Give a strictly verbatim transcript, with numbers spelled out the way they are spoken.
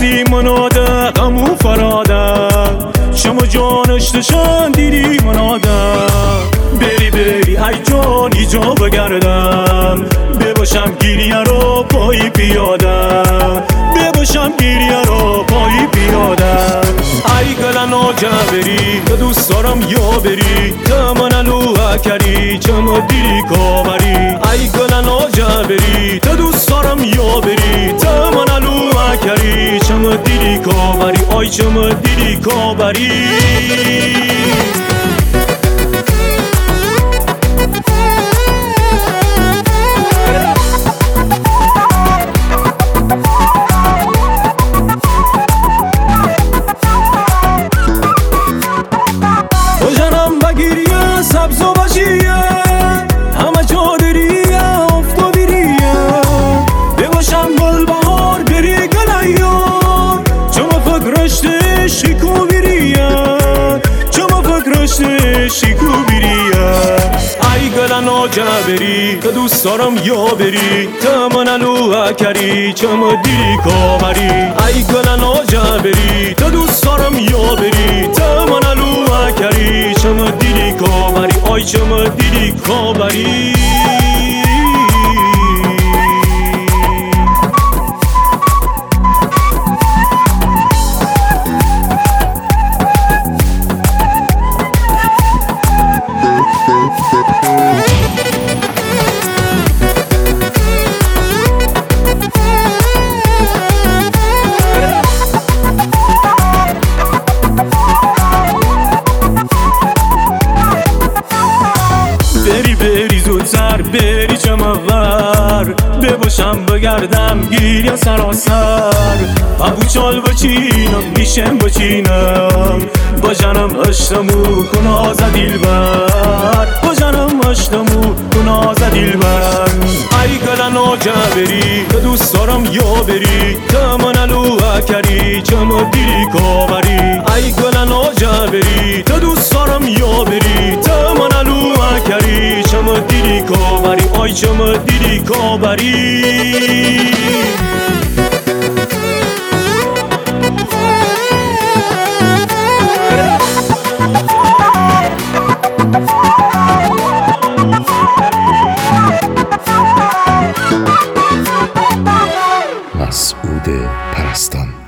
دیری مناده غمو فراده شما جانشتشان دیری مناده بری بری ای جان ایجا بگردم بباشم گیریه رو پای پیاده بباشم گیریه رو پای پیاده ای گلنا جبری تو دوست دارم یا بری تو من لوه کری چما دیری کابری ای گلنا جبری تو دوست دارم یا بری تو من لوه کری چما دیری کابری آی چما دیری کابری سبز و باشیه همه جا دریه افتادیریه بباشم گل بهار بری گلیار چما فکرشته شیکو بیریه چما فکرشته شیکو بیریه ای گلنا جبری که دوست دارم یا بری تو من لوه کری چما دیری کابری ای گلنا جبری تو دوست دارم یا بری تو من لوه کری چما دیری کابری آی چما دیری کابری بری بری زودتر بری چمور بباشم بگردم گیریا سراسر ابو چال بچینم میشم بچینم با جنم اشتمو کناز دیلبر با جنم اشتمو کناز دیلبر ای گلنا جبری تو دوست دارم یا بری تو من لوه کری چما دیری کابری ای گلنا جبری تو دوست دارم یا بری تو من لوه کری چما دیری کابری آی چما دیری کابری مسعود پرستان.